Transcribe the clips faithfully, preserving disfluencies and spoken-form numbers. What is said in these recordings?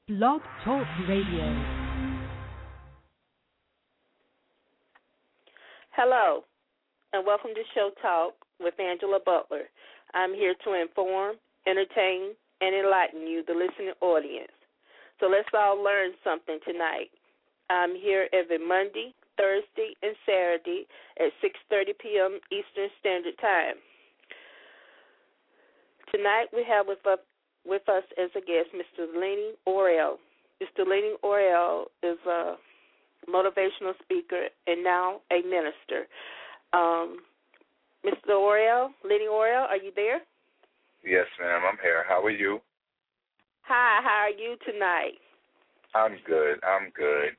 Blog Talk Radio. Hello, and welcome to Show Talk with Angela Butler. I'm here to inform, entertain, and enlighten you, the listening audience. So let's all learn something tonight. I'm here every Monday, Thursday, and Saturday at six thirty p.m. Eastern Standard Time. Tonight we have with us, with us as a guest Mister Lenny Orel. Mister Lenny Orel is a motivational speaker and now a minister. Um, Mister Orel, Lenny Orel, are you there? Yes, ma'am, I'm here. How are you? Hi, how are you tonight? I'm good. I'm good.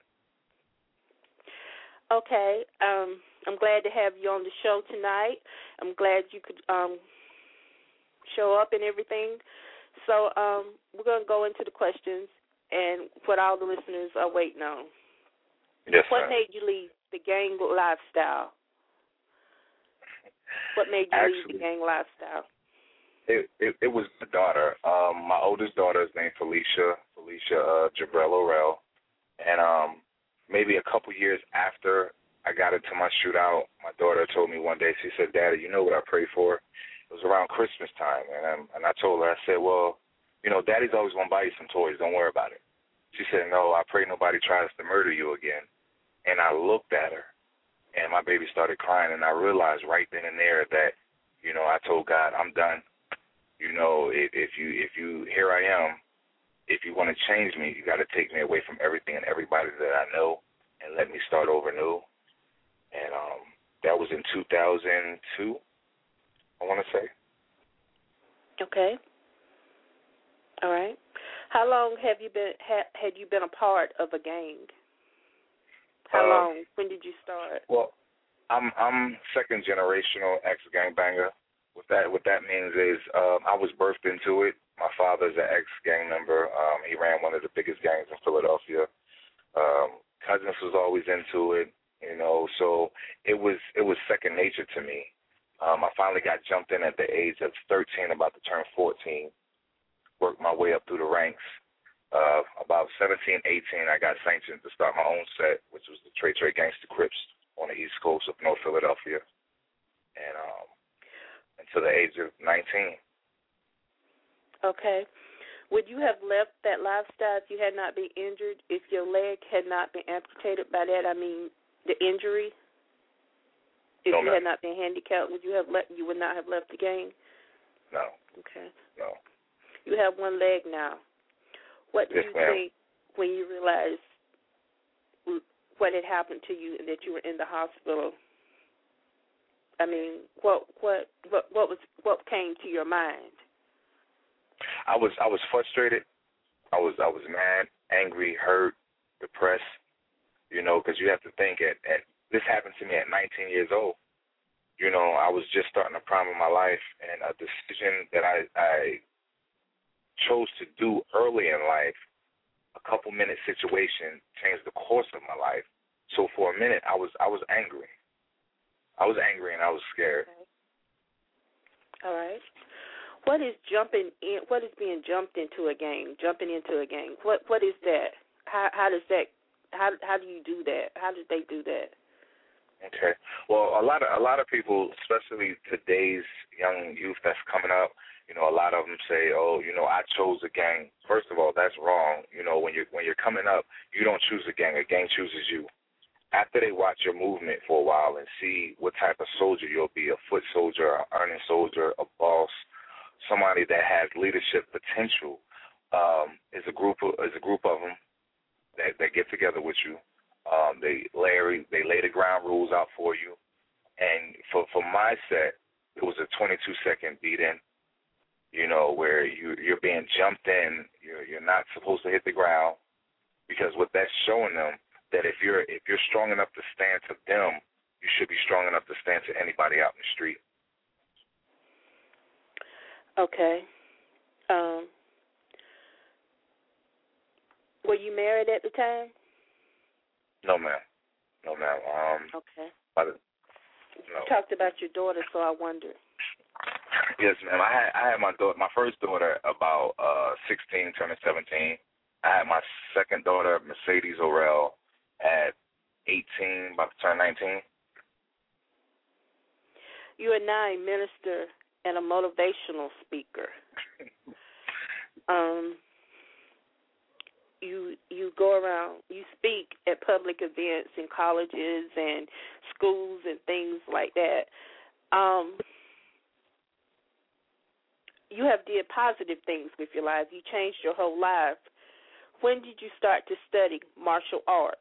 Okay. Um, I'm glad to have you on the show tonight. I'm glad you could um, show up and everything. So um, we're going to go into the questions and what all the listeners are waiting on. Yes, What ma'am. made you leave the gang lifestyle? What made you Actually, leave the gang lifestyle? It, it it was my daughter. Um, my oldest daughter is named Felicia, Felicia uh, Jabrell Orel. And um, maybe a couple years after I got into my shootout, my daughter told me one day, she said, "Daddy, you know what I prayed for?" It was around Christmas time. And, um, and I told her, I said, "Well, you know, Daddy's always going to buy you some toys. Don't worry about it." She said, "No, I pray nobody tries to murder you again." And I looked at her, and my baby started crying, and I realized right then and there that, you know, I told God, I'm done. You know, if, if you, if you, here I am. If you want to change me, you got to take me away from everything and everybody that I know and let me start over new. And um, that was in two thousand two, I want to say. Okay. All right. How long have you been ha, had you been a part of a gang? How Uh, long? When did you start? Well, I'm I'm second generational ex gangbanger. What that what that means is um, I was birthed into it. My father's an ex gang member. Um, he ran one of the biggest gangs in Philadelphia. Um, cousins was always into it, you know. So it was it was second nature to me. Um, I finally got jumped in at the age of thirteen, about to turn fourteen. Worked my way up through the ranks. Uh, about seventeen, eighteen, I got sanctioned to start my own set, which was the Trey Trey Gangsta Crips on the East Coast of North Philadelphia. And um, until the age of nineteen. Okay. Would you have left that lifestyle if you had not been injured, if your leg had not been amputated? By that I mean the injury. If No, you ma'am. had not been handicapped, would you have left? You would not have left the gang. No, Okay. no. You have one leg now. What do Yes, you ma'am. think when you realized what had happened to you and that you were in the hospital? I mean, what what what what was what came to your mind? I was I was frustrated. I was I was mad, angry, hurt, depressed. You know, because you have to think at, at this happened to me at nineteen years old. You know, I was just starting the prime of my life, and a decision that I I chose to do early in life, a couple minute situation, changed the course of my life. So for a minute, I was I was angry. I was angry and I was scared. Okay. All right. What is jumping in? What is being jumped into a gang? Jumping into a gang. What what is that? How how does that? How how do you do that? How did they do that? Okay. Well, a lot of a lot of people, especially today's young youth that's coming up, you know, a lot of them say, "Oh, you know, I chose a gang." First of all, that's wrong. You know, when you're when you're coming up, you don't choose a gang. A gang chooses you. After they watch your movement for a while and see what type of soldier you'll be, a foot soldier, an earning soldier, a boss, somebody that has leadership potential, um, is a group of is a group of them that, that get together with you. Um, they lay they lay the ground rules out for you, and for for my set, it was a twenty-two second beat in. You know, where you you're being jumped in, you're you're not supposed to hit the ground, because what that's showing them that if you're if you're strong enough to stand to them, you should be strong enough to stand to anybody out in the street. Okay. Um, were you married at the time? No, ma'am. No, ma'am. Um, Okay. I, no. You talked about your daughter, so I wondered. Yes, ma'am. I had I had my daughter, my first daughter, about uh, sixteen, turning seventeen. I had my second daughter, Mercedes Orel, at eighteen, about to turn nineteen. You are now a minister and a motivational speaker. um, you you go around, you speak at public events in colleges and schools and things like that. Um, you have did positive things with your life. You changed your whole life. When did you start to study martial arts?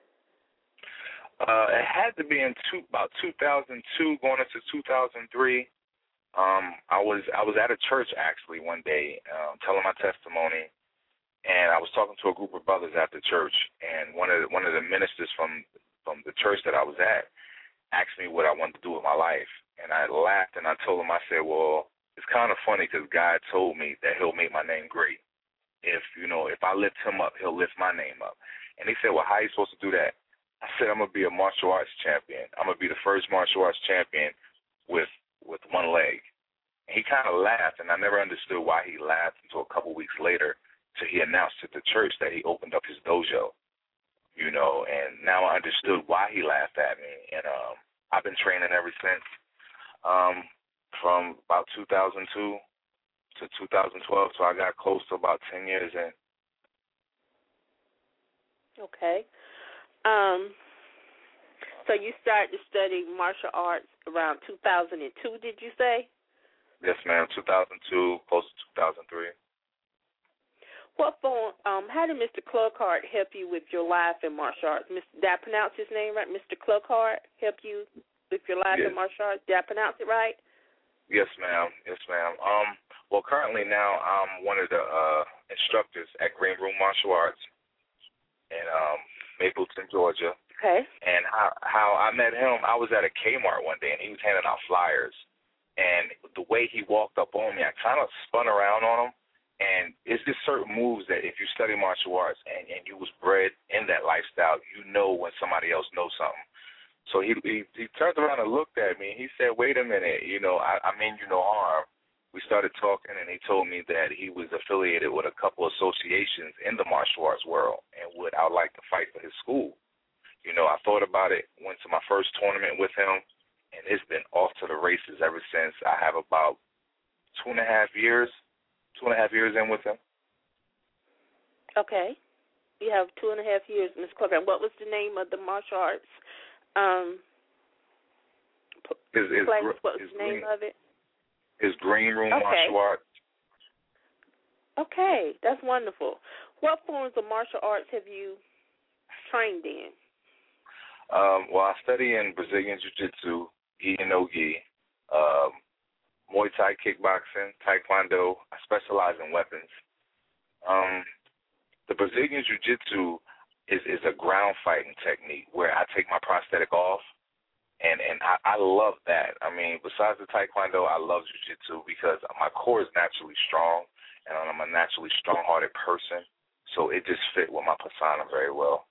Uh, it had to be in two, about two thousand two, going into two thousand three. Um, I was I was at a church actually one day, um, telling my testimony, and I was talking to a group of brothers at the church, and one of the, one of the ministers from from the church that I was at asked me what I wanted to do with my life, and I laughed and I told him, I said, well, it's kind of funny because God told me that He'll make my name great. If you know, if I lift Him up, He'll lift my name up. And he said, well, how are you supposed to do that? I said, I'm gonna be a martial arts champion. I'm gonna be the first martial arts champion with with one leg. And he kind of laughed, and I never understood why he laughed until a couple weeks later, till he announced at the church that he opened up his dojo. You know, and now I understood why he laughed at me, and um, I've been training ever since. Um, from about two thousand two to two thousand twelve, so I got close to about ten years in. Okay. Um, so you started to study martial arts around two thousand two, did you say? Yes, ma'am, two thousand two, close to two thousand three. What form, um, how did Mister Cluckhart help you with your life in martial arts? Mister Did I pronounce his name right? Mister Cluckhart help you with your life yes. in martial arts? Did I pronounce it right? Yes, ma'am. Yes, ma'am. Um, well, currently now I'm one of the uh, instructors at Green Room Martial Arts in um, Mapleton, Georgia. Okay. And how, how I met him, I was at a Kmart one day, and he was handing out flyers. And the way he walked up on me, I kind of spun around on him. And it's just certain moves that if you study martial arts and, and you was bred in that lifestyle, you know when somebody else knows something. So he, he he turned around and looked at me, and he said, wait a minute, you know, I, I mean you no harm. We started talking, and he told me that he was affiliated with a couple associations in the martial arts world and would I would like to fight for his school. You know, I thought about it, went to my first tournament with him, and it's been off to the races ever since. I have about two and a half years, two and a half years in with him. Okay. You have two and a half years, Miz Clark. What was the name of the martial arts? Um, his, his, place, what was his the name green, of it? His Green Room okay. Martial Arts. Okay, that's wonderful. What forms of martial arts have you trained in? Um, well, I study in Brazilian Jiu-Jitsu, Gi and No Gi, um, Muay Thai kickboxing, Taekwondo. I specialize in weapons. Um, the Brazilian Jiu-Jitsu is, is a ground fighting technique where I take my prosthetic off, and, and I, I love that. I mean, besides the Taekwondo, I love Jiu-Jitsu because my core is naturally strong, and I'm a naturally strong-hearted person, so it just fit with my persona very well.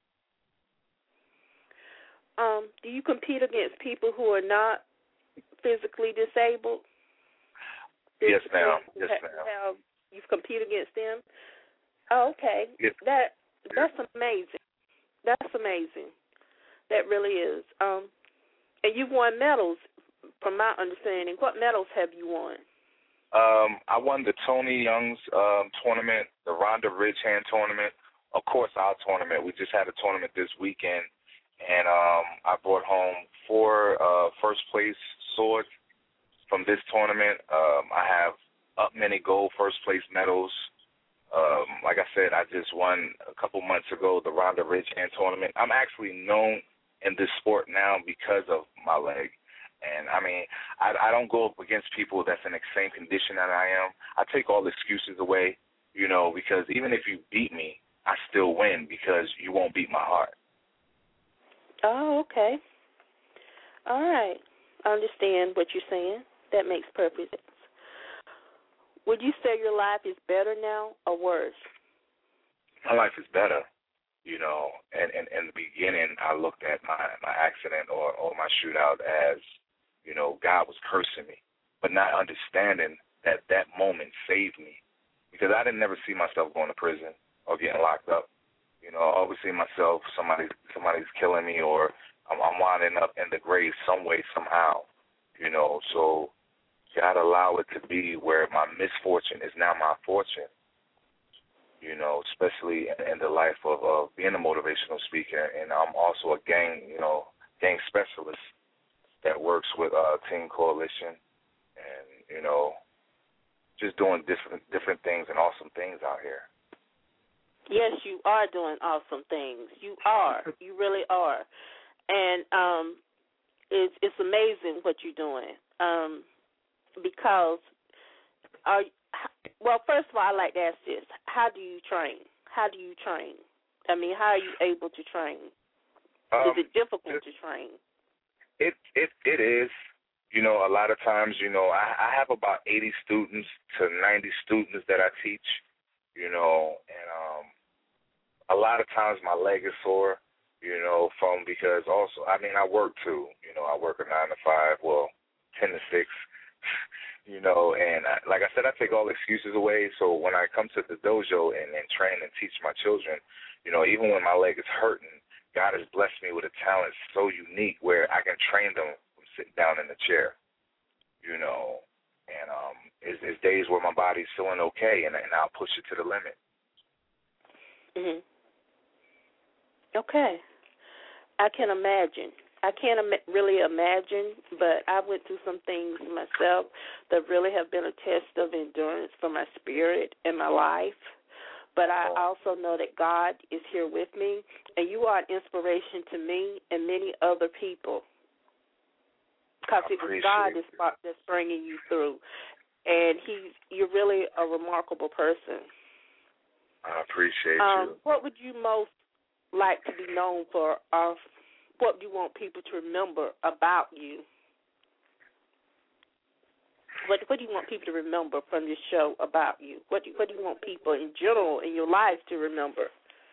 Um, do you compete against people who are not physically disabled? Yes, ma'am. Physically, Yes, ma'am. have, you've competed against them? Oh, okay. Yes. That That's amazing. That's amazing. That really is. Um, and you've won medals, from my understanding. What medals have you won? Um, I won the Tony Young's um, tournament, the Rhonda Ridgehand tournament, of course our tournament. We just had a tournament this weekend, and um, I brought home four uh, first-place swords from this tournament. Um, I have up many gold first-place medals. Um, like I said, I just won a couple months ago the Rhonda Ridgehand tournament. I'm actually known in this sport now because of my leg. And, I mean, I, I don't go up against people that's in the same condition that I am. I take all the excuses away, you know, because even if you beat me, I still win because you won't beat my heart. Oh, okay. All right. I understand what you're saying. That makes perfect sense. Would you say your life is better now or worse? My life is better, you know. And in, in the beginning, I looked at my, my accident or, or my shootout as, you know, God was cursing me, but not understanding that that moment saved me because I didn't never see myself going to prison or or getting locked up. You know, I always see myself, somebody, somebody's killing me, or I'm, I'm winding up in the grave some way, somehow. You know, so you got to allow it to be where my misfortune is now my fortune. You know, especially in, in the life of, of being a motivational speaker, and I'm also a gang, you know, gang specialist that works with uh, Teen Coalition, and you know, just doing different different things and awesome things out here. Yes, you are doing awesome things. You are. You really are, and um, it's it's amazing what you're doing. Um, because are well, first of all, I'd like to ask this: how do you train? How do you train? I mean, how are you able to train? Um, is it difficult it, to train? It it it is. You know, a lot of times, you know, I, I have about eighty students to ninety students that I teach. You know, and um, a lot of times my leg is sore. You know, from because also, I mean, I work too. You know, I work a nine to five, well, ten to six. You know, and I, like I said, I take all excuses away. So when I come to the dojo and, and train and teach my children, you know, even when my leg is hurting, God has blessed me with a talent so unique where I can train them from sitting down in the chair. You know, and um, it's, it's days where my body's feeling okay, and, and I'll push it to the limit. Mhm. Okay. I can imagine. I can't im- really imagine, but I went through some things myself that really have been a test of endurance for my spirit and my life. But I also know that God is here with me, and you are an inspiration to me and many other people, because it was God that's, that's bringing you through, and he's you're really a remarkable person. I appreciate um, you. What would you most like to be known for, or what do you want people to remember about you? What, what do you want people to remember from this show about you? What do, what do you want people in general in your life to remember?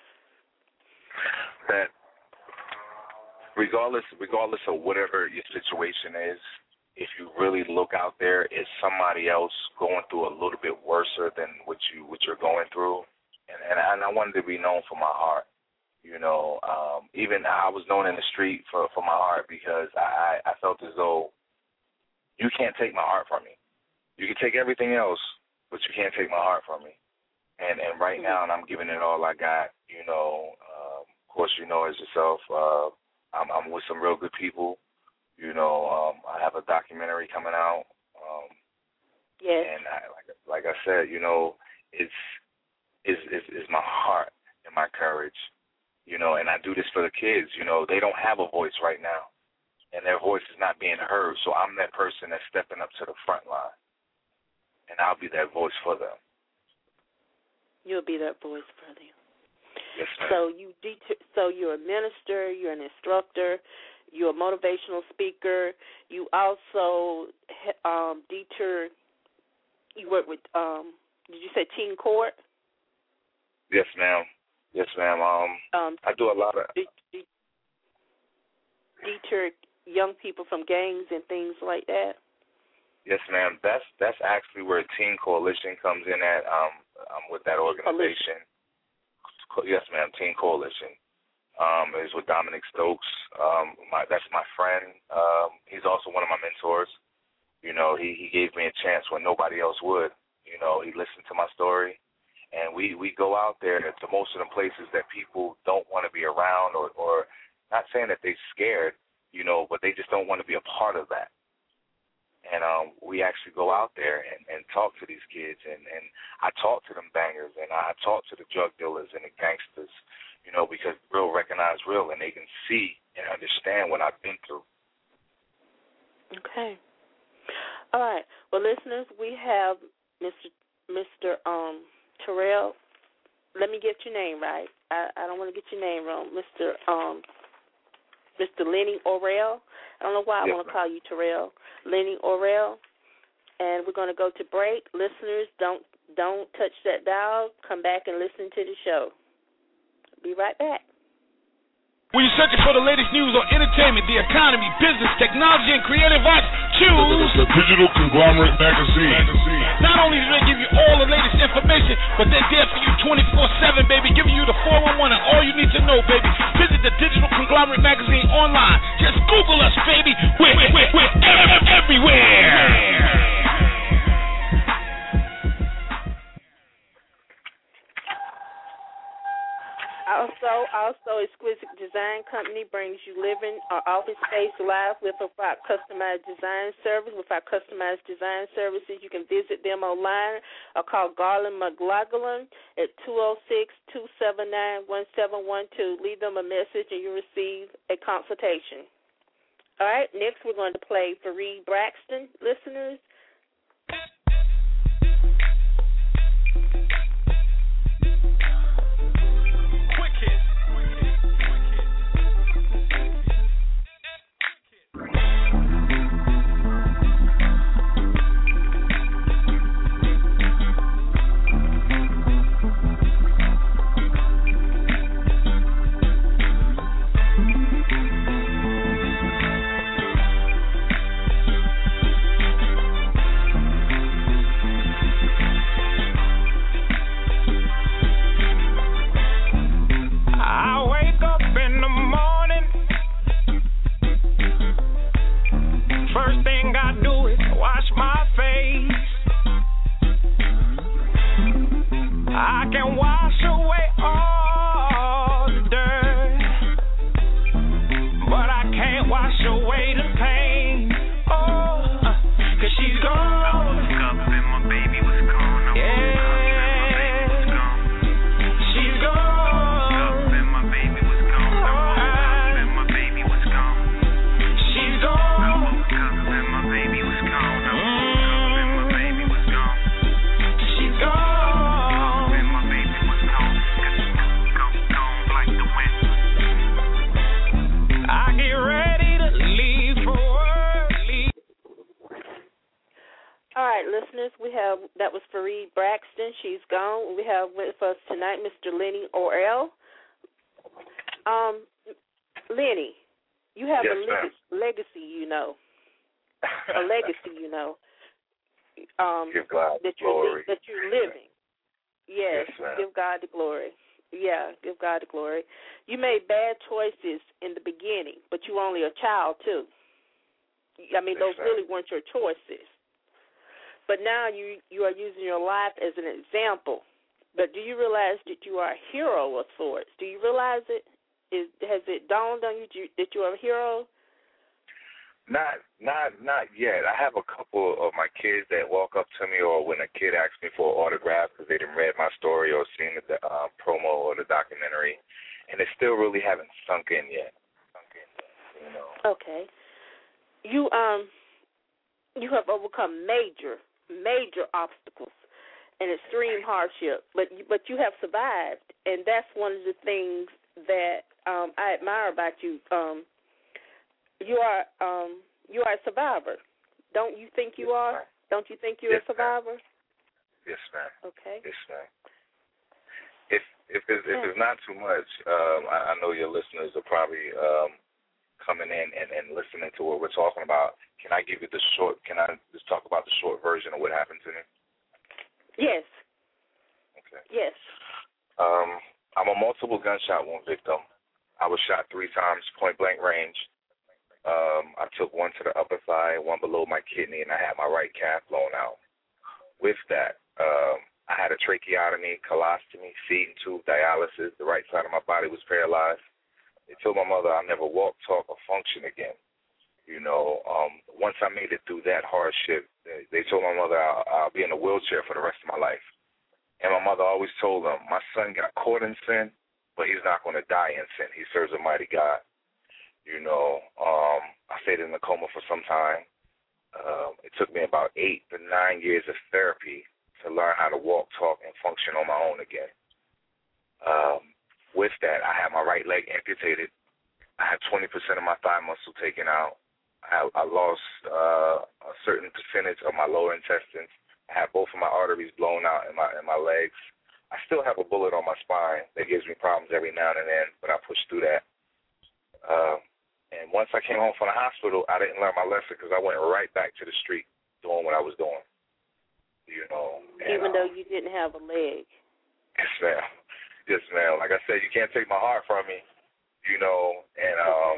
That regardless, regardless of whatever your situation is, if you really look out there, it's somebody else going through a little bit worse than what you what you're going through, and and I, and I wanted to be known for my heart. You know, um, even I was known in the street for, for my heart because I, I felt as though you can't take my heart from me. You can take everything else, but you can't take my heart from me. And and right now, and I'm giving it all I got. You know, um, of course, you know as yourself, uh, I'm, I'm with some real good people. You know, um, I have a documentary coming out. Um, yes. And I, like like I said, you know, it's it's it's, it's my heart and my courage. You know, and I do this for the kids. You know, they don't have a voice right now, and their voice is not being heard. So I'm that person that's stepping up to the front line, and I'll be that voice for them. You'll be that voice for them. Yes, ma'am. So you, det- so you're a minister, you're an instructor, you're a motivational speaker. You also um, deter. You work with. Um, did you say Teen Court? Yes, ma'am. Yes, ma'am. Um, um, I do a lot of de- de- deter young people from gangs and things like that. Yes, ma'am. That's that's actually where Teen Coalition comes in at. Um, I'm with that organization. Co- yes, ma'am. Teen Coalition um, is with Dominic Stokes. Um, my that's my friend. Um, he's also one of my mentors. You know, he he gave me a chance when nobody else would. You know, he listened to my story. And we, we go out there to most of the places that people don't want to be around, or, or not saying that they're scared, you know, but they just don't want to be a part of that. And um, we actually go out there and, and talk to these kids, and, and I talk to them bangers, and I talk to the drug dealers and the gangsters, you know, because real recognize real, and they can see and understand what I've been through. Okay. All right. Well, listeners, we have Mister Mister Um. Terrell, let me get your name right. I, I don't want to get your name wrong. Mister Um, Mister Lenny Orrell. I don't know why I yes, want to call you Terrell. Lenny Orrell. And we're going to go to break. Listeners, don't don't touch that dial. Come back and listen to the show. Be right back. When you're searching for the latest news on entertainment, the economy, business, technology, and creative arts, choose the Digital Conglomerate Magazine. Not only do they give you all the latest information, but they're there for you twenty-four seven, baby. you the four one one and all you need to know, baby. Visit the Digital Conglomerate Magazine online. Just Google us, baby. We're, we're, we're everywhere. Also, also, Exquisite Design Company brings you living or office space live with our customized design service. With our customized design services, you can visit them online or call Garland McLaughlin at two oh six, two seven nine, one seven one two. Leave them a message and you'll receive a consultation. All right, next we're going to play Fareed Braxton, listeners. That was Fareed Braxton. She's gone. We have with us tonight Mister Lenny Orrell. Um, Lenny, you have yes, a leg- legacy, you know. A legacy, you know. Um, give God that the you're glory. That you're living. Yes, yes give God the glory. Yeah, give God the glory. You made bad choices in the beginning, but you were only a child too. I mean, yes, those really weren't your choices. But now you, you are using your life as an example. But do you realize that you are a hero of sorts? Do you realize it? Is, has it dawned on you that you are a hero? Not, not, not yet. I have a couple of my kids that walk up to me, or when a kid asks me for an autograph because they didn't read my story or seen the uh, promo or the documentary, and it still really haven't sunk in yet. Sunk in yet, you know. Okay. You um, you have overcome major. major obstacles and extreme hardship, but but you have survived, and that's one of the things that um, I admire about you. Um, you are um, you are a survivor. Don't you think you yes, are? Ma'am. Don't you think you're yes, a survivor? Ma'am. Yes, ma'am. Okay. Yes, ma'am. If if it's, if it's not too much, um, I, I know your listeners are probably um, coming in and, and listening to what we're talking about. Can I give you the short, can I just talk about the short version of what happened to me? Yes. Okay. Yes. Um, I'm a multiple gunshot wound victim. I was shot three times, point blank range. Um, I took one to the upper thigh, one below my kidney, and I had my right calf blown out. With that, um, I had a tracheotomy, colostomy, feeding tube, dialysis. The right side of my body was paralyzed. They told my mother I'll never walk, talk, or function again. You know, um, once I made it through that hardship, they, they told my mother I'll, I'll be in a wheelchair for the rest of my life. And my mother always told them, my son got caught in sin, but he's not going to die in sin. He serves a mighty God. You know, um, I stayed in a coma for some time. Um, it took me about eight to nine years of therapy to learn how to walk, talk, and function on my own again. Um, with that, I had my right leg amputated. I had twenty percent of my thigh muscle taken out. I, I lost uh, a certain percentage of my lower intestines. I have both of my arteries blown out in my in my legs. I still have a bullet on my spine that gives me problems every now and then, but I push through that. Uh, and once I came home from the hospital, I didn't learn my lesson because I went right back to the street doing what I was doing. You know, and, even though um, you didn't have a leg. Yes, ma'am. Yes, ma'am. Like I said, you can't take my heart from me, you know, and um,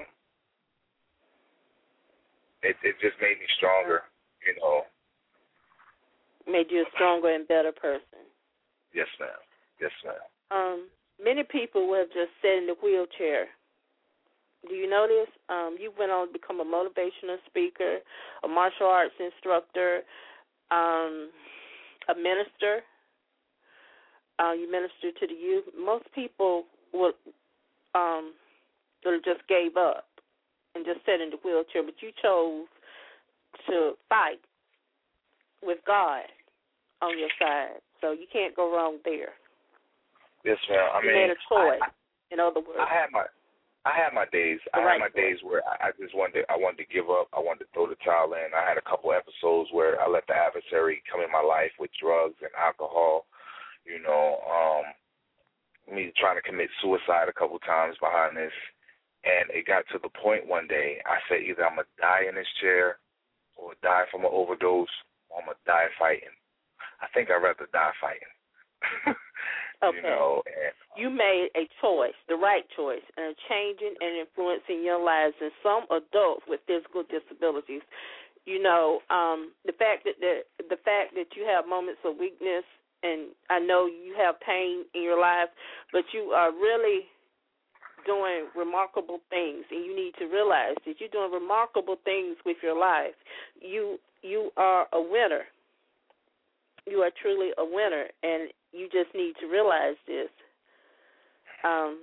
it it just made me stronger, you know. Made you a stronger and better person. Yes, ma'am. Yes, ma'am. Um, many people will just sit in the wheelchair. Do you know this? Um, you went on to become a motivational speaker, a martial arts instructor, um, a minister. Uh, you minister to the youth. Most people would um, would have just gave up and just sat in the wheelchair, but you chose to fight with God on your side, so you can't go wrong there. Yes, ma'am. I you mean, made a choice. I, in other words, I had my, I had my days. I right had my days where I, I just wanted, to, I wanted to give up. I wanted to throw the towel in. I had a couple episodes where I let the adversary come in my life with drugs and alcohol. You know, um, me trying to commit suicide a couple times behind this, and it got to the point one day I said either I'm gonna die in this chair, or die from an overdose, or I'm gonna die fighting. I think I'd rather die fighting. Okay. You know, and, you made a choice, the right choice, and changing and influencing young lives and some adults with physical disabilities. You know, um, the fact that the the fact that you have moments of weakness, and I know you have pain in your life, but you are really doing remarkable things, and you need to realize that you're doing remarkable things with your life. You you are a winner. You are truly a winner, and you just need to realize this. Um,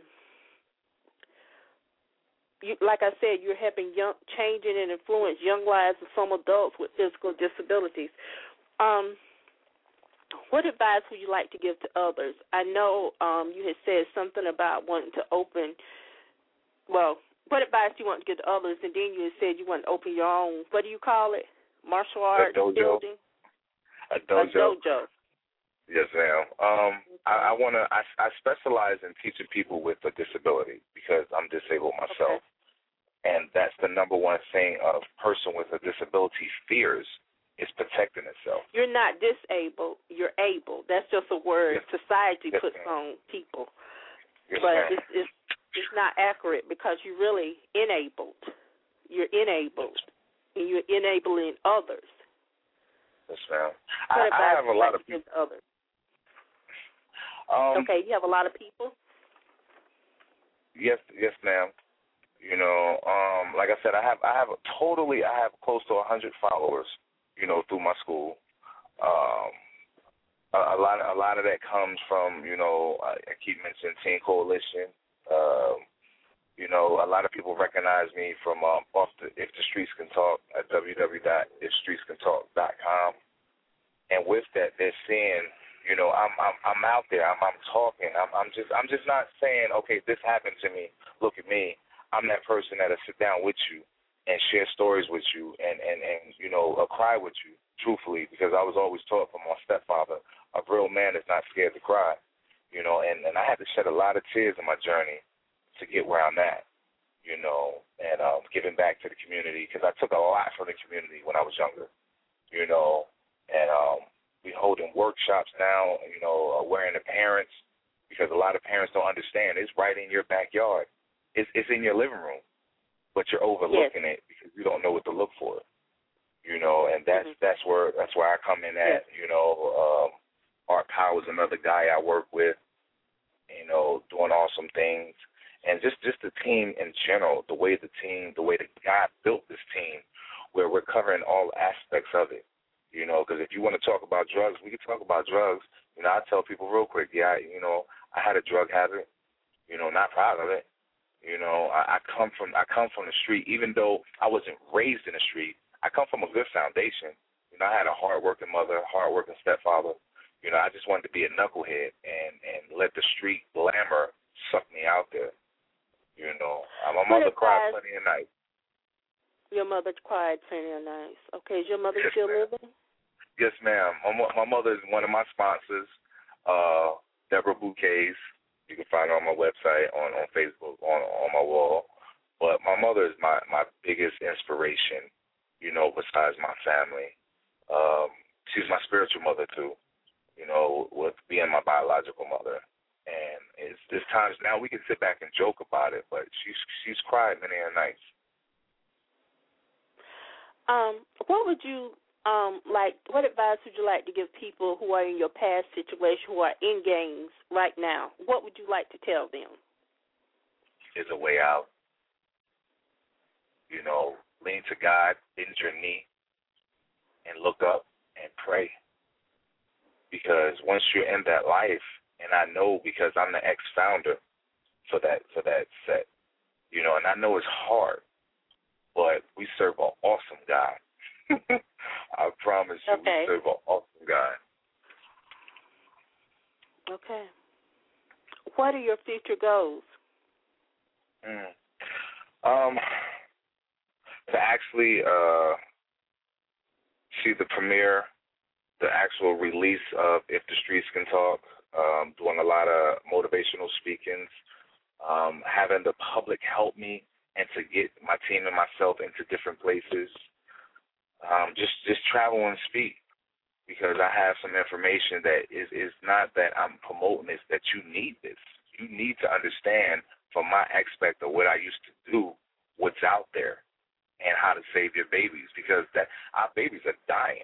you, like I said, you're helping young, changing and influence young lives of some adults with physical disabilities. Um, what advice would you like to give to others? I know um, you had said something about wanting to open, well, what advice do you want to give to others? And then you had said you want to open your own, what do you call it, martial arts a dojo. building? A dojo. A dojo. Yes, ma'am. Um, I, I want to. I, I specialize in teaching people with a disability because I'm disabled myself, okay. And that's the number one thing a person with a disability fears is protecting itself. You're not disabled. You're able. That's just a word yes. society yes, puts ma'am. on people, yes, but ma'am. it's, it's it's not accurate because you're really enabled. You're enabled, and you're enabling others. Yes, ma'am. What I, I have a lot of people. Others? Um, okay, you have a lot of people? Yes, yes, ma'am. You know, um, like I said, I have I have a totally I have close to a hundred followers, you know, through my school. Um, a, a lot a lot of that comes from, you know, I, I keep mentioning Teen Coalition. Um, you know, a lot of people recognize me from um, off the If the Streets Can Talk at w w w dot if streets can talk dot com. And with that, they're seeing, you know, I'm I'm I'm out there. I'm I'm talking. I'm I'm just I'm just not saying, okay, this happened to me. Look at me. I'm that person that'll sit down with you and share stories with you and and and you know, uh, cry with you, truthfully, because I was always taught from my stepfather, a real man is not scared to cry, you know, and and I had to shed a lot of tears in my journey to get where I'm at, you know, and um, giving back to the community because I took a lot from the community when I was younger, you know, and um. We holding workshops now, you know, wearing the parents, because a lot of parents don't understand. It's right in your backyard. It's it's in your living room, but you're overlooking yes. it because you don't know what to look for. You know, and that's mm-hmm. that's where that's where I come in at. Yes. You know, um, Art Powers, another guy I work with, you know, doing awesome things, and just just the team in general, the way the team, the way that God built this team, where we're covering all aspects of it. You know, because if you want to talk about drugs, we can talk about drugs. You know, I tell people real quick, yeah, I, you know, I had a drug habit. You know, not proud of it. You know, I, I come from I come from the street. Even though I wasn't raised in the street, I come from a good foundation. You know, I had a hard-working mother, hard-working stepfather. You know, I just wanted to be a knucklehead and, and let the street glamour suck me out there. You know, uh, my mother cried plenty of nights. Your mother cried plenty of nights. Okay, is your mother yes, still ma'am. living? Yes, ma'am. My, my mother is one of my sponsors, uh, Deborah Bouquets. You can find her on my website, on, on Facebook, on on my wall. But my mother is my, my biggest inspiration, you know, besides my family. Um, she's my spiritual mother, too, you know, with being my biological mother. And, It's there's times now we can sit back and joke about it, but she's she's cried many a nights. Um, what would you um like? What advice would you like to give people who are in your past situation, who are in gangs right now? What would you like to tell them? There's a way out. You know, lean to God, bend your knee, and look up and pray. Because once you're in that life, and I know because I'm the ex-founder for that for that set, you know, and I know it's hard, but we serve an awesome God. I promise you, okay. we serve an awesome God. Okay. What are your future goals? Mm. Um, to actually uh, see the premiere, the actual release of If the Streets Can Talk, um, doing a lot of motivational speakings, um, having the public help me and to get my team and myself into different places, um, just just travel and speak, because I have some information that is, is not that I'm promoting, it's that you need this. You need to understand from my aspect of what I used to do, what's out there, and how to save your babies, because that our babies are dying.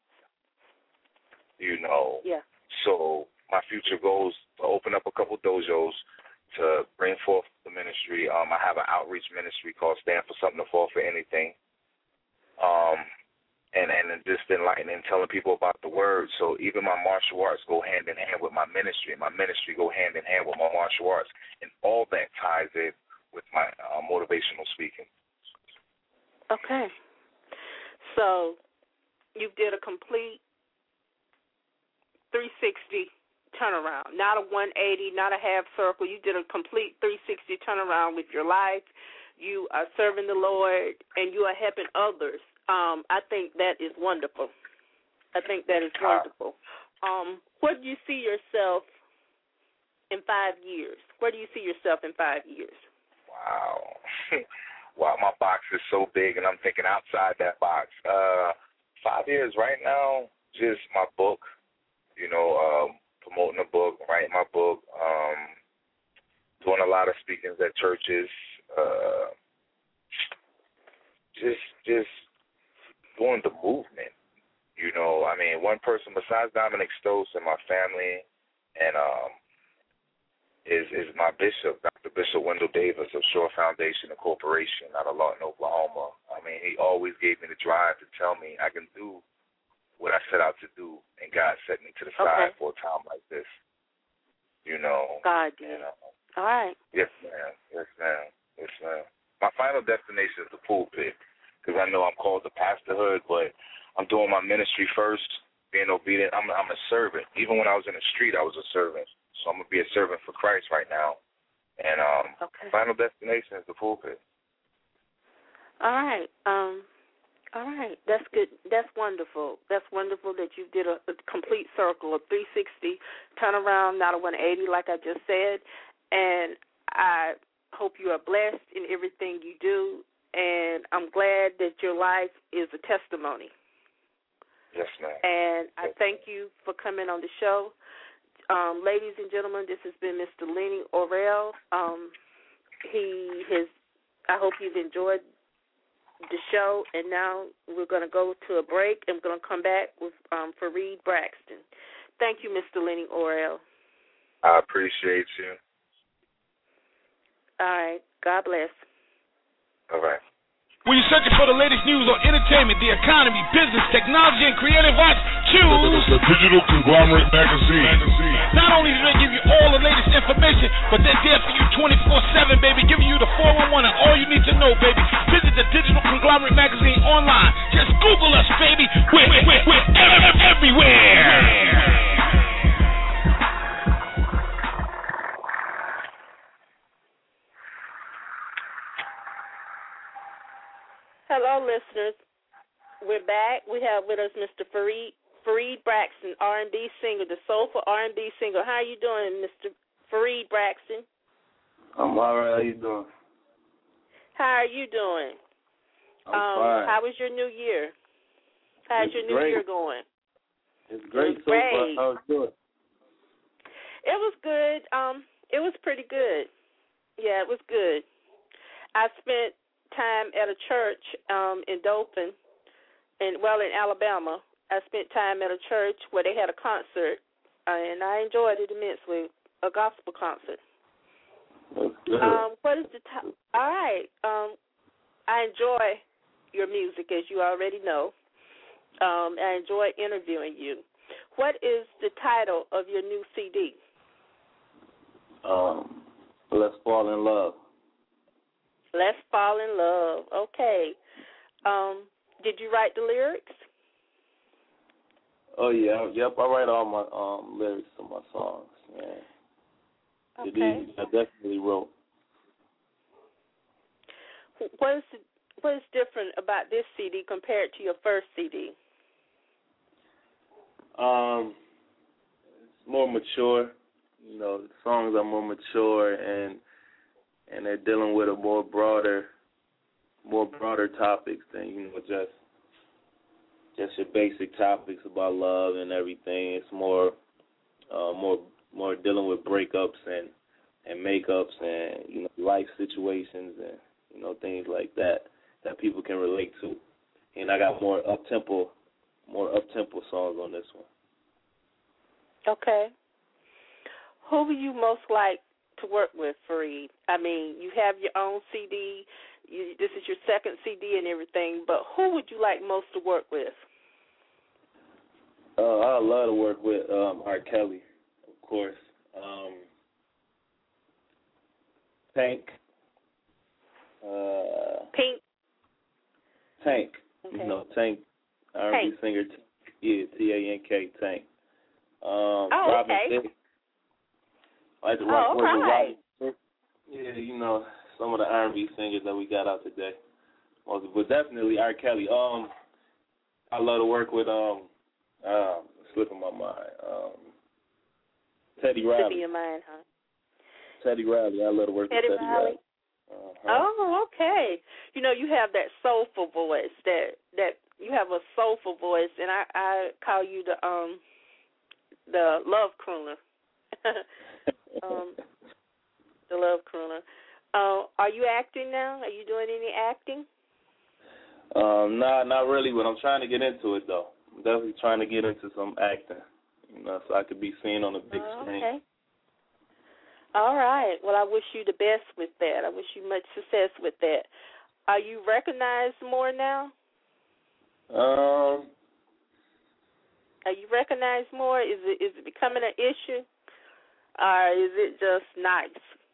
You know, yeah. So my future goals to open up a couple dojos, to bring forth the ministry. Um, I have an outreach ministry called Stand for Something to Fall for Anything. Um, and and just enlightening, telling people about the word. So even my martial arts go hand in hand with my ministry, and my ministry go hand in hand with my martial arts, and all that ties in with my uh, motivational speaking. Okay. So you did a complete three sixty turnaround, not a one eighty, not a half circle. You did a complete three sixty turnaround with your life. You are serving the Lord, and you are helping others. Um, I think that is wonderful. I think that is wonderful. Um, where do you see yourself in five years? Where do you see yourself in five years? Wow. Wow, my box is so big, and I'm thinking outside that box. Uh, five years right now, just my book, you know, um, promoting a book, writing my book, um, doing a lot of speakings at churches, uh, just just doing the movement. You know, I mean, one person besides Dominic Stokes and my family, and um, is is my bishop, Doctor Bishop Wendell Davis of Shore Foundation and Corporation out of Lawton, Oklahoma. I mean, he always gave me the drive to tell me I can do what I set out to do, and God set me to the okay. side for a time like this. You know. God did. And, uh, All right. Yes, ma'am. Yes, ma'am. Yes, ma'am. My final destination is the pulpit, because I know I'm called to pastorhood, but I'm doing my ministry first, being obedient. I'm, I'm a servant. Even when I was in the street, I was a servant. So I'm going to be a servant for Christ right now. And um, okay. final destination is the pulpit. All right. Um, all right. That's good. That's wonderful. That's wonderful that you did a, a complete circle, a three sixty turnaround, not a one eighty like I just said. And I hope you are blessed in everything you do. And I'm glad that your life is a testimony. Yes, ma'am. And I thank you for coming on the show. Um, ladies and gentlemen, this has been Mister Lenny Orrell. Um, he has, I hope you've enjoyed the show, and now we're going to go to a break, and we're going to come back with um, Fareed Braxton. Thank you, Mister Lenny Orrell. I appreciate you. All right. God bless. All right. When you're searching for the latest news on entertainment, the economy, business, technology, and creative arts, choose the Digital Conglomerate Magazine. Not only do they give you all the latest information, but they're there for you twenty-four seven, baby, giving you the four one one and all you need to know, baby. Visit the Digital Conglomerate Magazine online. Just Google us, baby. We're, we're, we're everywhere. Hello, listeners. We're back. We have with us Mister Fareed, Fareed Braxton, R and B singer, the soulful R and B singer. How are you doing, Mister Fareed Braxton? I'm all right. How you doing? How are you doing? I'm um, fine. How was your new year? How's it's your new great. year going? It's great it so great. far. How was yours? It was good. Um, It was pretty good. Yeah, it was good. I spent time at a church um, in Dothan, and well, in Alabama. I spent time at a church where they had a concert, uh, and I enjoyed it immensely, a gospel concert. That's good. Um, what is the t- all right? Um, I enjoy your music, as you already know. Um, I enjoy interviewing you. What is the title of your new C D? Um, Let's Fall in Love. Let's Fall in Love. Okay. Um, did you write the lyrics? Oh yeah, yep. I write all my um lyrics to my songs. Yeah. Okay. It is. I definitely wrote. What is what is different about this C D compared to your first C D? Um, it's more mature. You know, the songs are more mature and and they're dealing with a more broader, more broader topics than you know just just your basic topics about love and everything. It's more, uh, more, more dealing with breakups and and makeups and you know life situations and you know things like that that people can relate to. And I got more up tempo, more up tempo songs on this one. Okay. Who would you most like to work with, Fareed? I mean, you have your own C D. You, this is your second C D and everything, but who would you like most to work with? Uh, I love to work with um, R. Kelly, of course. Um, Tank. Uh, Pink. Tank. Okay. You know, Tank, R and B Tank. singer. Yeah, T A N K, Tank. Um, Oh, Robin okay. Thicke. I like to Oh, rock all with right. Robin Thicke. Yeah, you know, some of the R and B singers that we got out today. But definitely R. Kelly. Um, I love to work with, um, uh, slipping my mind, um, Teddy Riley. Slipping your mind, huh? Teddy Riley. I love to work Teddy with Teddy Riley. Riley. Uh-huh. Oh, okay. You know, you have that soulful voice. That that you have a soulful voice, and I, I call you the um the love crooner. um, the love crooner. Uh, are you acting now? Are you doing any acting? Um, nah, not really, but I'm trying to get into it though. I'm definitely trying to get into some acting, you know, so I could be seen on the big Oh, screen. okay. All right. Well, I wish you the best with that. I wish you much success with that. Are you recognized more now? Um, Are you recognized more? Is it is it becoming an issue, or is it just nice?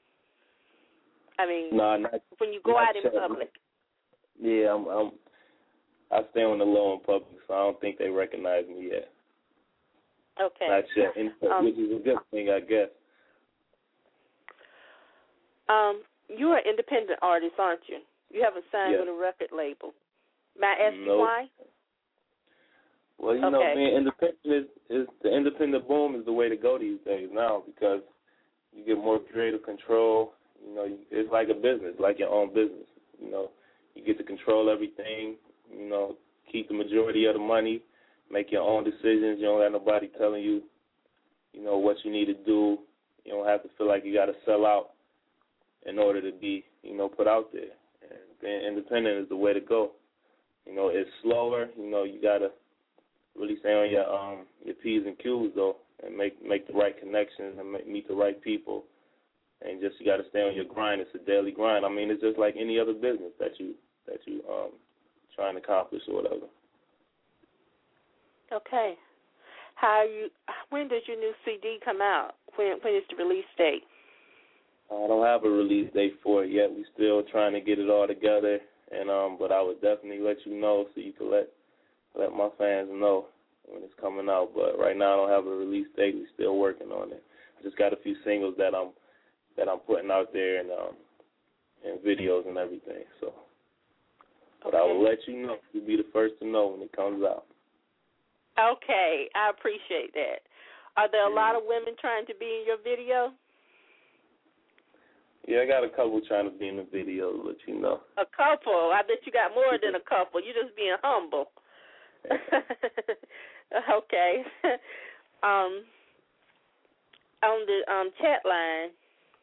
I mean, nah, not, when you go not out in yet. public. Yeah, I'm, I'm. I stay on the low in public, so I don't think they recognize me yet. Okay. Not yet, in, Um, which is a good thing, I guess. Um, you're an independent artist, aren't you? You haven't signed Yeah. with a record label. May I ask you Nope. why? Well, you Okay. know, being independent is, is the independent boom is the way to go these days now because you get more creative control. You know, it's like a business, like your own business. You know, you get to control everything. You know, keep the majority of the money, make your own decisions. You don't have nobody telling you, you know, what you need to do. You don't have to feel like you got to sell out in order to be, you know, put out there. And being independent is the way to go. You know, it's slower. You know, you got to really stay on your um your P's and Q's though, and make make the right connections and make, meet the right people, and just you got to stay on your grind. It's a daily grind. I mean, it's just like any other business that you that you um trying to accomplish or whatever. Okay. How you? When does your new C D come out? When when is the release date? I don't have a release date for it yet. We still trying to get it all together, and um, but I would definitely let you know so you can let let my fans know when it's coming out. But right now I don't have a release date. We're still working on it. I just got a few singles that I'm that I'm putting out there and um and videos and everything. So, but Okay. I will let you know. You'll be the first to know when it comes out. Okay, I appreciate that. Are there a lot of women trying to be in your video? Yeah, I got a couple trying to be in the video, let you know. A couple. I bet you got more than a couple. You're just being humble. Okay. um, on the um, chat line,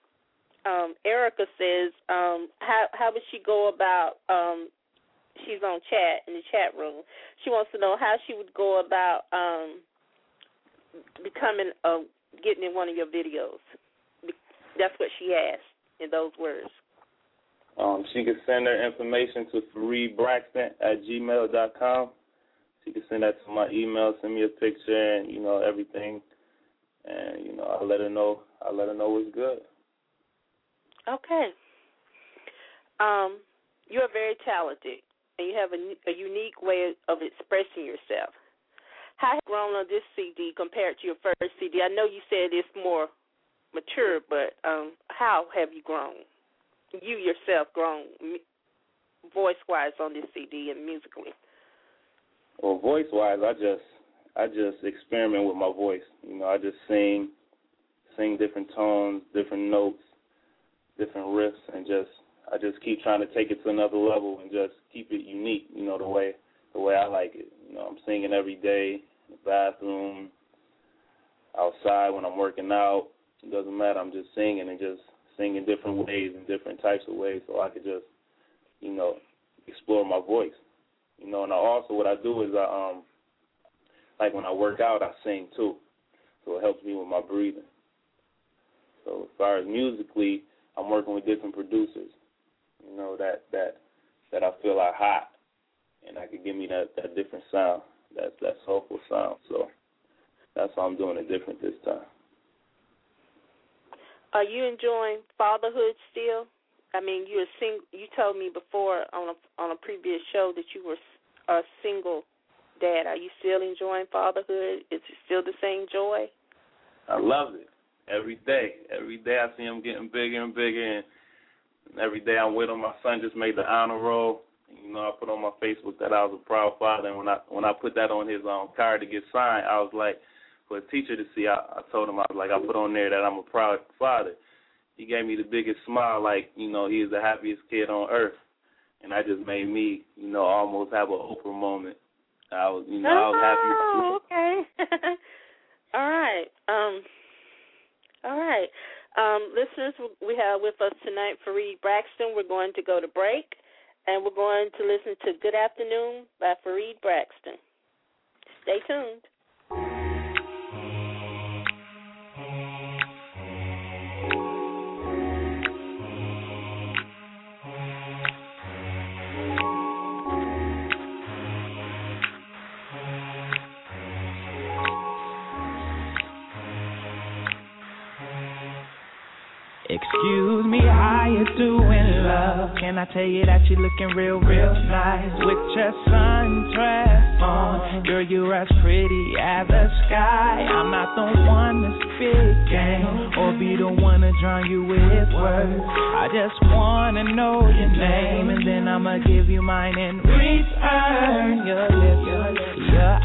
um, Erica says, um, how how would she go about? Um, she's on chat in the chat room. She wants to know how she would go about um, becoming uh, getting in one of your videos. That's what she asked in those words. Um, she can send her information to Fareed Braxton at gmail dot com. She can send that to my email, send me a picture, and you know everything, and you know I'll let her know. I'll let her know what's good. Okay. Um, you're very talented, and you have a, a unique way of expressing yourself. How have you grown on this C D compared to your first C D? I know you said it's more mature, but um, how have you grown? You yourself grown voice-wise on this C D and musically? Well, voice-wise, I just I just experiment with my voice. You know, I just sing, sing different tones, different notes, different riffs, and just I just keep trying to take it to another level and just keep it unique. You know, the way the way I like it. You know, I'm singing every day in the bathroom, outside when I'm working out. It doesn't matter. I'm just singing and just singing different ways and different types of ways, so I could just, you know, explore my voice. You know, and I also what I do is I um like when I work out I sing too. So it helps me with my breathing. So as far as musically, I'm working with different producers, you know, that that that I feel are hot and that could give me that, that different sound, that that soulful sound. So that's why I'm doing it different this time. Are you enjoying fatherhood still? I mean, you're a sing. You told me before on a on a previous show that you were a single dad. Are you still enjoying fatherhood? Is it still the same joy? I love it. Every day. Every day I see him getting bigger and bigger, and every day I'm with him. My son just made the honor roll. You know, I put on my Facebook that I was a proud father, and when I when I put that on his um, card to get signed, I was like, for a teacher to see, I, I told him, I was like, I put on there that I'm a proud father. He gave me the biggest smile, like, you know, he is the happiest kid on earth. And that just made me, you know, almost have an Oprah moment. I was, you know, oh, I was happy. Oh, okay. All right. Um, all right. Um, listeners, we have with us tonight Fareed Braxton. We're going to go to break, and we're going to listen to Good Afternoon by Fareed Braxton. Stay tuned. Excuse me, how you doing, love? Can I tell you that you're looking real, real nice with your sundress on? Girl, you're as pretty as the sky. I'm not the one to spit game or be the one to drown you with words. I just wanna know your name, and then I'ma give you mine in return. Your lips, your, lips, your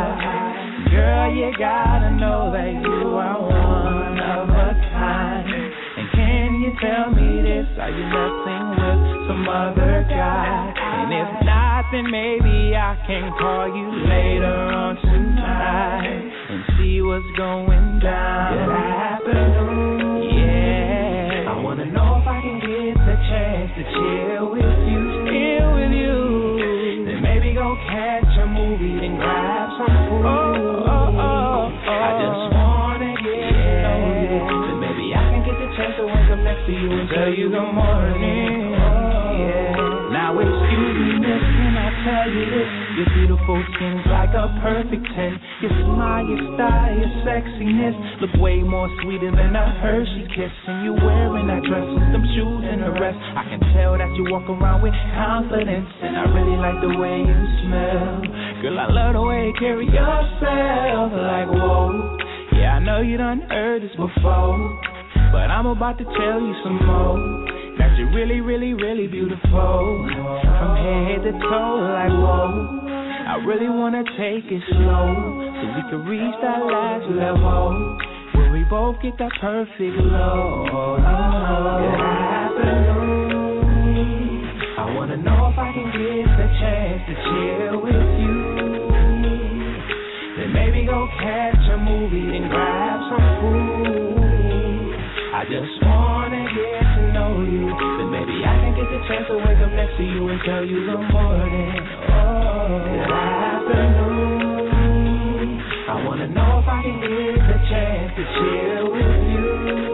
eyes. Girl, you gotta know that you are one of a kind. And can you tell me this? Are you messing with some other guy? And if not, then maybe I can call you later on tonight and see what's going down. Good afternoon. Yeah. I wanna know if I can get the chance to chill with you. Chill with you. Then maybe go catch a movie and grab some food. Oh, oh, oh, oh. I just wanna get to know you. Then maybe I can get the chance to wake up next to you and tell you good morning. Oh, yeah. Now excuse me, miss, can I tell you this? Your beautiful skin's like a perfect ten. Your smile, your style, your sexiness look way more sweeter than a Hershey kiss. And you wearing that dress with them shoes and the rest. I can tell that you walk around with confidence, and I really like the way you smell. Girl, I love the way you carry yourself. Like, whoa, yeah, I know you done heard this before, but I'm about to tell you some more. That you're really, really, really beautiful. From head to toe, like whoa. I really wanna take it slow, so we can reach that last level where we both get that perfect glow. Good afternoon. I wanna know if I can get the chance to chill with you. Then maybe go catch a movie and grab some food. I just wanna get you until you the morning. Oh, good afternoon. I wanna know if I can get the chance to chill with you.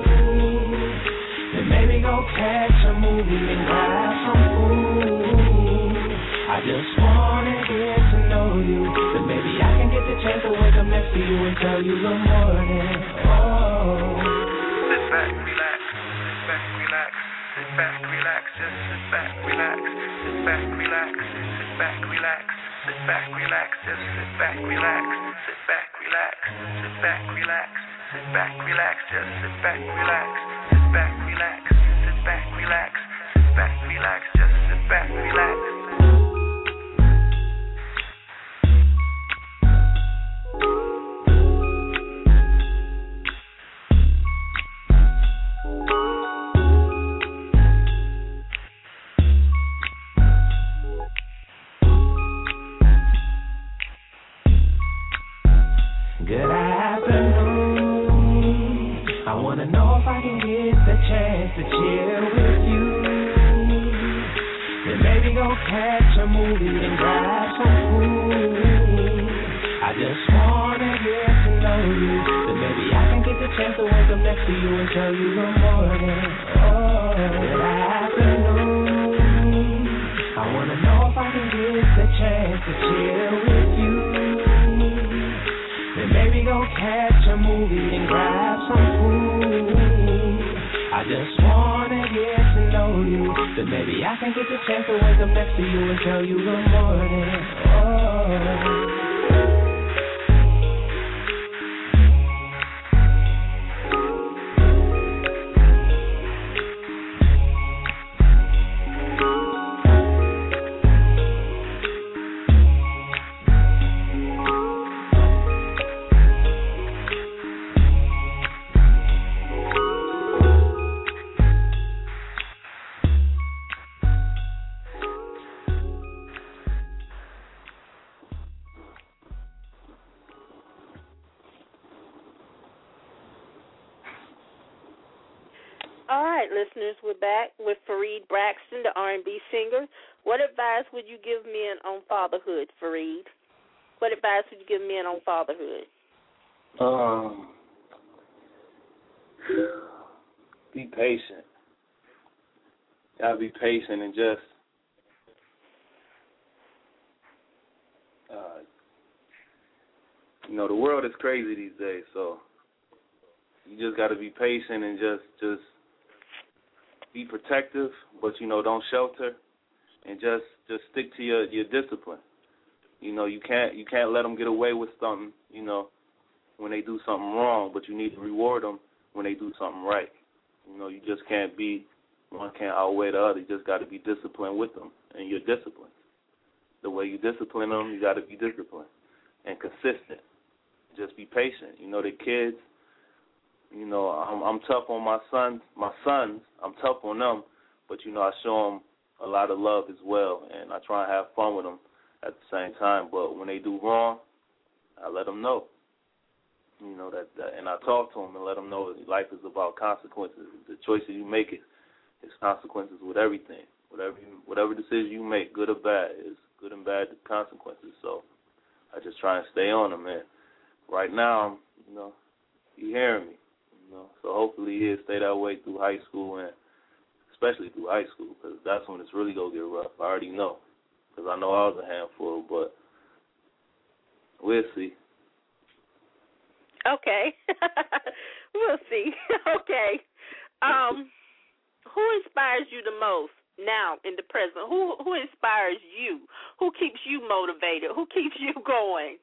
Then maybe go catch a movie and grab some food. I just wanna get to know you. Then maybe I can get the chance to wake up next to you until you the morning. Oh. Sit back, relax, sit back, relax, sit back, relax, just sit back, relax, sit back, relax, sit back, relax, sit back, relax, just sit back, relax, sit back, relax, sit back, relax, sit back, relax, just sit back, relax, sit back, relax, sit back, relax, sit back, relax, just sit back, relax. Good afternoon. I wanna know if I can get the chance to chill with you. Then maybe go catch a movie and grab some food. I just wanna get to know you. Then maybe I can get the chance to wake up next to you until you the morning. Oh, good afternoon. I wanna know if I can get the chance to chill with you. Then maybe go catch a movie and grab some food. I just wanna get to know you. Then maybe I can get the chance to wake up next to you until you the morning. Oh. All right, listeners, we're back with Fareed Braxton, the R and B singer. What advice would you give men on fatherhood, Fareed? What advice would you give men on fatherhood? Um, be patient. Gotta be patient and just uh, you know, the world is crazy these days, so you just gotta be patient and just just be protective, but you know, don't shelter, and just just stick to your, your discipline. You know, you can't you can't let them get away with something, you know, when they do something wrong, but you need to reward them when they do something right. You know, you just can't be, one can't outweigh the other. You just got to be disciplined with them, and you're disciplined. The way you discipline them, you got to be disciplined and consistent. Just be patient. You know, the kids, you know, I'm, I'm tough on my sons. My sons, I'm tough on them, but, you know, I show them a lot of love as well, and I try and have fun with them at the same time. But when they do wrong, I let them know. You know, that, that and I talk to them and let them know that life is about consequences. The choices you make, it, it's consequences with everything. Whatever you, whatever decision you make, good or bad, is good and bad consequences. So I just try and stay on them. And right now, you know, you hearing me. You know, so hopefully he'll stay that way through high school, and especially through high school, because that's when it's really going to get rough. I already know, because I know I was a handful, but we'll see. Okay. We'll see. Okay. Um, who inspires you the most now in the present? Who who inspires you? Who keeps you motivated? Who keeps you going?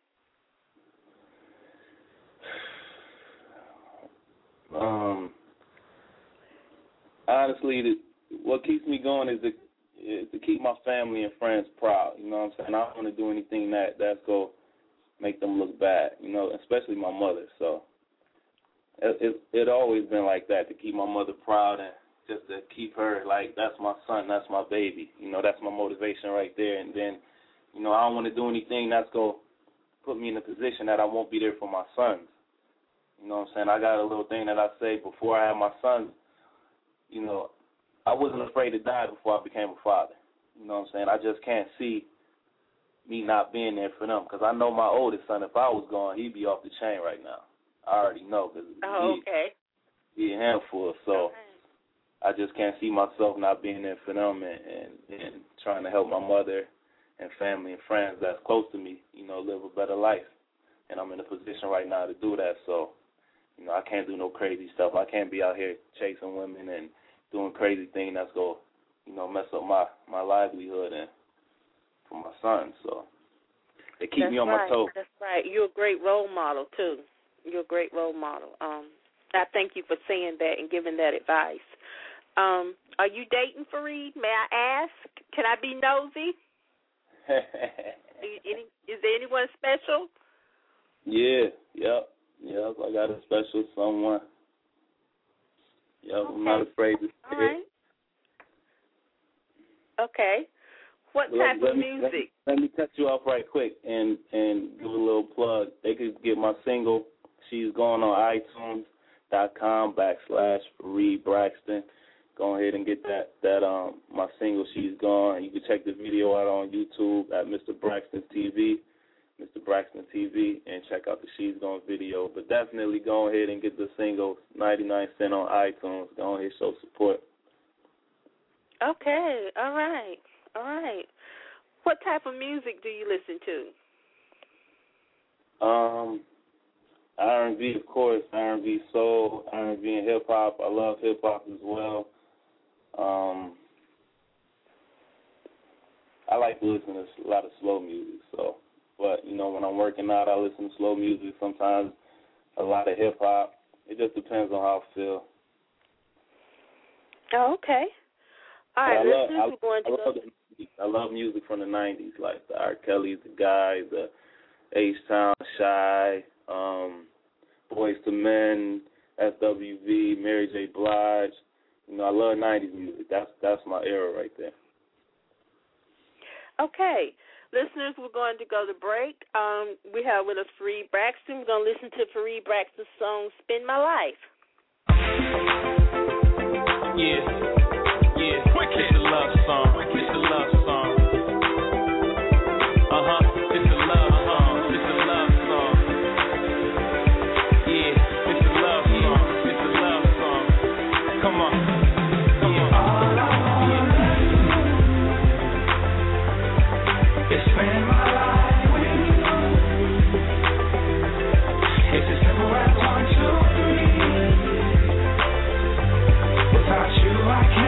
Um, honestly, the, what keeps me going is to, is to keep my family and friends proud. You know what I'm saying? I don't want to do anything that, that's going to make them look bad, you know, especially my mother. So it, it it always been like that, to keep my mother proud and just to keep her like, that's my son, that's my baby. You know, that's my motivation right there. And then, you know, I don't want to do anything that's going to put me in a position that I won't be there for my sons. You know what I'm saying? I got a little thing that I say before I had my sons. You know, I wasn't afraid to die before I became a father. You know what I'm saying? I just can't see me not being there for them because I know my oldest son, if I was gone, he'd be off the chain right now. I already know because oh, he, okay. he a handful. So okay. I just can't see myself not being there for them and, and, and trying to help my mother and family and friends that's close to me, you know, live a better life. And I'm in a position right now to do that. So, you know, I can't do no crazy stuff. I can't be out here chasing women and doing crazy things that's going to, you know, mess up my, my livelihood and for my son. So they keep that's me on right. my toes. That's right. You're a great role model, too. You're a great role model. Um, I thank you for saying that and giving that advice. Um, are you dating, Fareed? May I ask? Can I be nosy? Any, is there anyone special? Yeah, yep, yep. I got a special someone. Yep, okay. I'm not afraid to say All right. Okay. What let, type let of me, music? Let me, let me cut you off right quick and, and give a little plug. They could get my single. She's going on iTunes dot com backslash Fareed Braxton. Go ahead and get that that um my single She's Gone. You can check the video out on YouTube at Mister Braxton T V, Mister Braxton T V, and check out the She's Gone video. But definitely go ahead and get the single ninety-nine cent on iTunes. Go ahead and show support. Okay, all right, all right. What type of music do you listen to? Um, R and B, of course, R and B soul, R and B and hip hop. I love hip hop as well. Um, I like to listen to a lot of slow music. So, but you know, when I'm working out, I listen to slow music. Sometimes a lot of hip hop. It just depends on how I feel. Oh, okay. All right, I love, listeners, we're going to I go. love, the, I love music from the nineties, like the R. Kelly, the Guy, the H-Town, Shy, um, Boyz two Men, S W V, Mary J. Blige. You know, I love nineties music. That's that's my era right there. Okay. Listeners, we're going to go to break. Um, we have with us Fareed Braxton. We're going to listen to Fareed Braxton's song, Spend My Life. Yeah, yeah. Quick hit. It's a love song. It's a love song. Uh-huh. It's a love song. It's a love song. Yeah, it's a love song. It's a love song. Come on. Come on. All I wanna do is spend my life with you. It's as simple as one, two, three. Without you, I can't.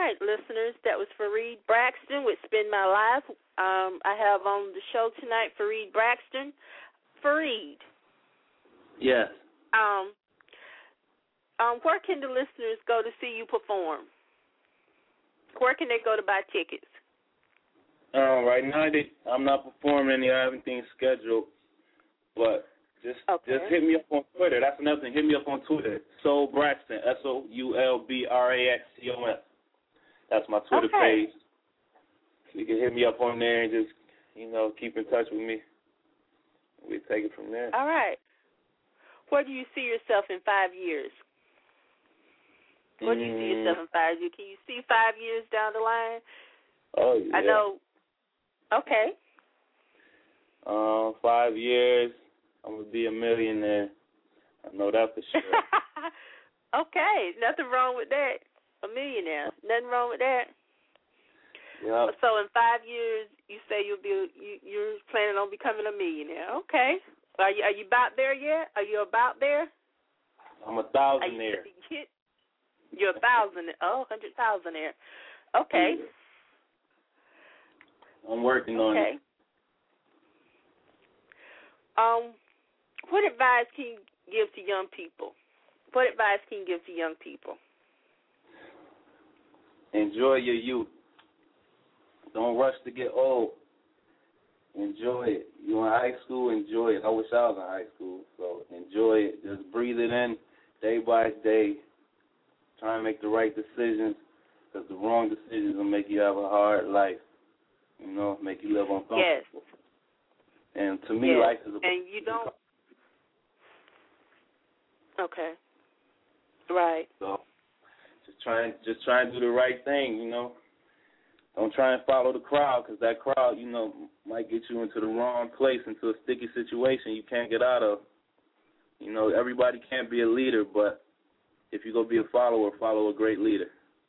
right, listeners, that was Fareed Braxton with Spend My Life. Um, I have on the show tonight Fareed Braxton. Fareed. Yes. Um, um, where can the listeners go to see you perform? Where can they go to buy tickets? Um, right now, they, I'm not performing any. I have anything scheduled, but just okay. just hit me up on Twitter. That's another thing. Hit me up on Twitter. Soul Braxton, S O U L B R A X T O N. That's my Twitter okay. page. So you can hit me up on there and just, you know, keep in touch with me. We'll take it from there. All right. Where do you see yourself in five years? Where do you see yourself in five years? Can you see five years down the line? Oh, yeah. I know. Okay. Um, five years, I'm going to be a millionaire. I know that for sure. Okay. Nothing wrong with that. A millionaire. Nothing wrong with that. Yep. So in five years, you say you'll be you, you're planning on becoming a millionaire. Okay. Are you are you about there yet? Are you about there? I'm a thousandaire. You, you're a thousand. Oh, hundred thousandaire. Okay. I'm working on okay. it. Um, what advice can you give to young people? What advice can you give to young people? Enjoy your youth. Don't rush to get old. Enjoy it. You're in high school, enjoy it. I wish I was in high school, so enjoy it. Just breathe it in day by day. Try and make the right decisions, because the wrong decisions will make you have a hard life. You know, make you live uncomfortable. Yes. And to me, yes. life is a... And you don't... Okay. Right. So just try and, just try and do the right thing, you know. Don't try and follow the crowd, because that crowd, you know, might get you into the wrong place, into a sticky situation you can't get out of. You know, everybody can't be a leader, but if you're going to be a follower, follow a great leader.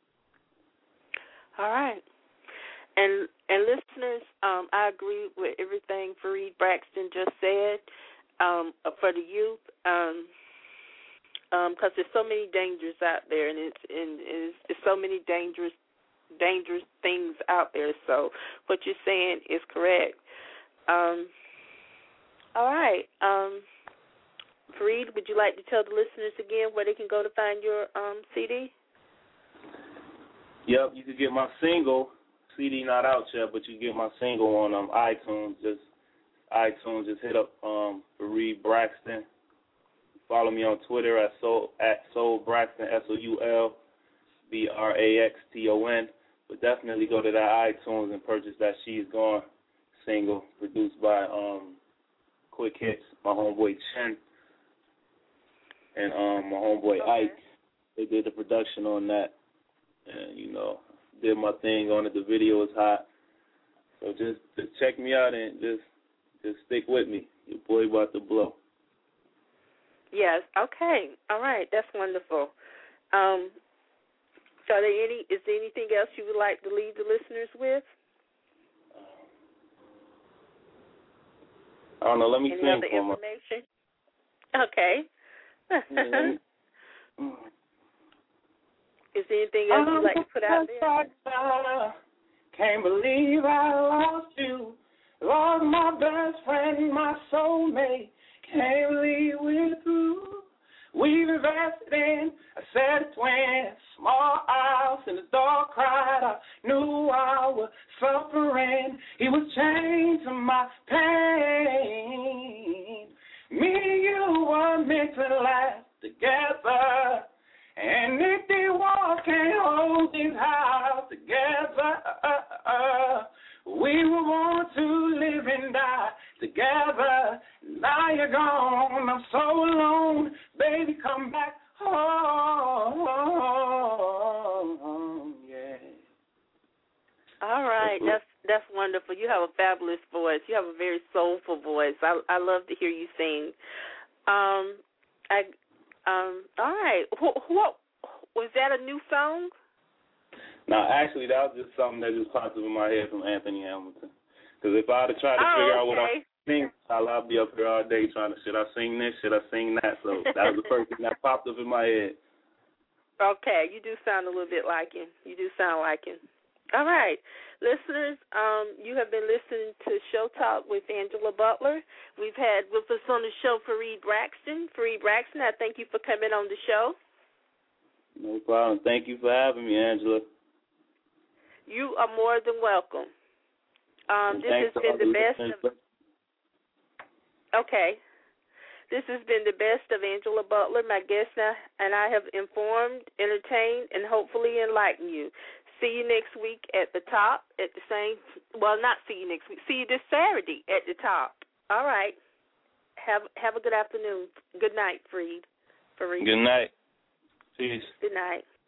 All right. And and listeners, um, I agree with everything Fareed Braxton just said um, for the youth, because um, um, there's so many dangers out there, and it's and it's, it's so many dangerous dangerous things out there. So what you're saying is correct. Um, all right. Um, Fareed, would you like to tell the listeners again where they can go to find your um, C D? Yep, you can get my single. C D not out yet, but you can get my single on um, iTunes. Just iTunes. Just hit up um, Fareed Braxton. Follow me on Twitter at Soul at Soul Braxton, S O U L B R A X T O N. But definitely go to that iTunes and purchase that She's Gone single, produced by um, Quick Hits, my homeboy Chen, and um, my homeboy okay. Ike. They did the production on that, and you know, did my thing on it. The video is hot, so just just check me out and just just stick with me. Your boy about to blow. Yes. Okay. All right. That's wonderful. Um, so are there any? Is there anything else you would like to leave the listeners with? I don't know. Let me Any sing other for my. information? Okay. Yeah, Is there anything else you'd like to put out there? Can't believe I lost you. Lost my best friend, my soulmate. Can't believe we're through. We've invested in a set of twins, small house in the dark cried. I knew I was suffering. He was chained to my pain. Me and you were meant to last together. And if the walls can't hold this house together, we were born to live and die together. Now you're gone, I'm so alone. Baby, come back home. Yeah. All right, that's that's wonderful. You have a fabulous voice. You have a very soulful voice. I I love to hear you sing. Um, I um. All right. What, what was that? A new song? No, actually, that was just something that just popped up in my head from Anthony Hamilton. Because if I had to try to oh, figure out okay. what I sing, I'll, I'll be up here all day trying to, should I sing this, should I sing that? So that was the first thing that popped up in my head. Okay, you do sound a little bit like him. You do sound like him. All right. Listeners, um, you have been listening to Show Talk with Angela Butler. We've had with us on the show Fareed Braxton. Fareed Braxton, I thank you for coming on the show. No problem. Thank you for having me, Angela. You are more than welcome. Um, this has been the best of... Okay. This has been the best of Angela Butler. My guest now, and I have informed, entertained, and hopefully enlightened you. See you next week at the top at the same, well, not see you next week. See you this Saturday at the top. All right. Have have a good afternoon. Good night, Fareed. Fareed. Good night. Peace. Good night.